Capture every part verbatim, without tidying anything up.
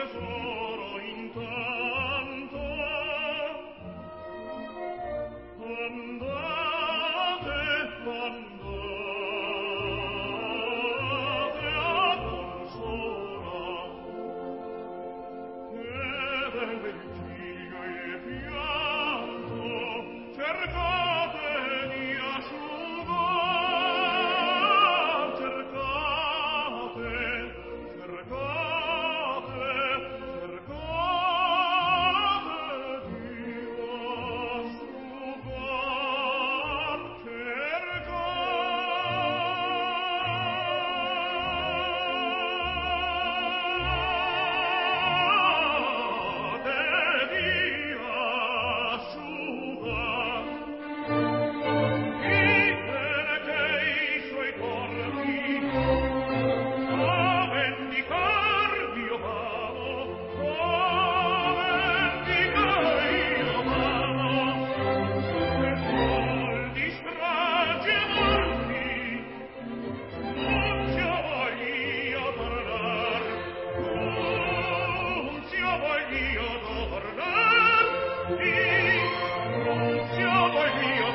tesoro intanto andate, andate a consolar che deve il figlio il pianto cercate di asciugar cercate cercate cercate di asciugar cercate di asciugar Idene che i suoi corpi a vendicar io vado, a vendicar io vado, per molti stragi e morti, non ci voglio tornar, non ci voglio tornar, non ci voglio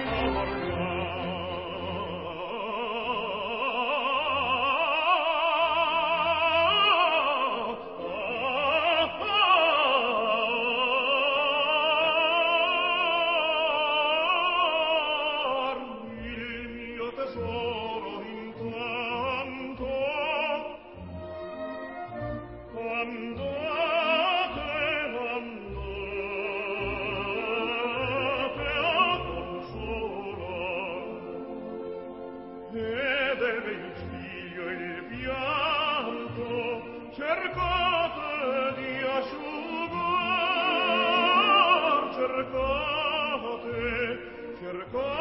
tornar. Il mio tesoro intanto andate, andate a consolar e deve il figlio il pianto cercate di asciugar cercate cercate